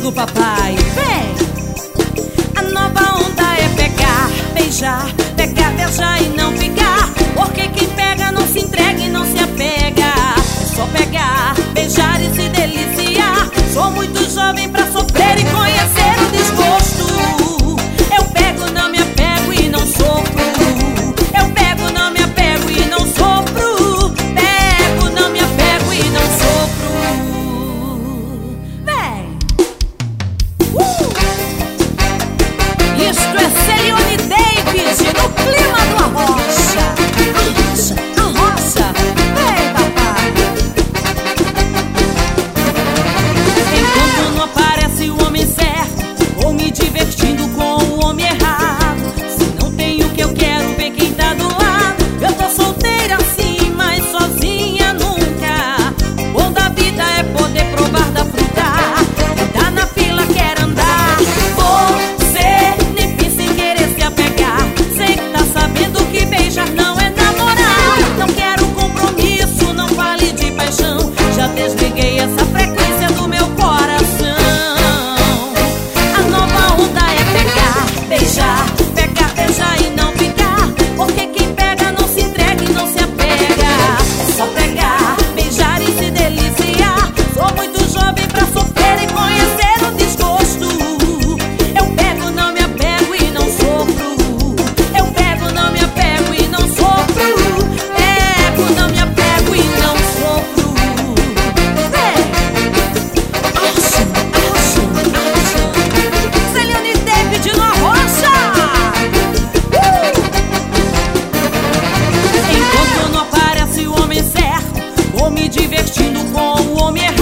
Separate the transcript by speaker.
Speaker 1: comigo, papai. Vem! A nova onda é pegar, beijar, pegar, beijar e não ficar. Porque quem pega não se entrega e não se apega. É só pegar, beijar e se deliciar. Sou muito jovem pra sofrer e conhecer o desgosto. Eu pego, não me apego e não sofro. Eu pego, não me apego e não sofro. Pego, não me apego e não sofro. Vem! Isto é Celione David no clima do Arrocha. Arrocha, Arrocha. Vem, papai! Enquanto não aparece o homem certo, vou me divertindo com o homem errado. Se não tem o que eu quero, ver quem tá do lado. Eu tô solteira sim, mas sozinha nunca. O bom da vida é poder provar da fruta. Quem tá na fila quer andar. Você nem pensa em querer se apegar. Sei que tá sabendo que beijar não é namorar. Não quero compromisso, não fale de paixão. Já desliguei essa frequência do meu coração. A nova onda é pegar, beijar, pegar, beijar e não ficar. Porque quem pega não se entrega e não se apega. É só pegar, beijar e se deliciar. Sou muito jovem pra sofrer e conhecer o desgosto. Eu pego, não me apego e não sofro. Eu pego, não me apego e não sofro. Pego, não me apego e não sofro. Vem! Arrocha, arrocha, arrocha. Celione David no Arrocha. Enquanto não aparece o homem certo, vou me divertindo com o homem errado.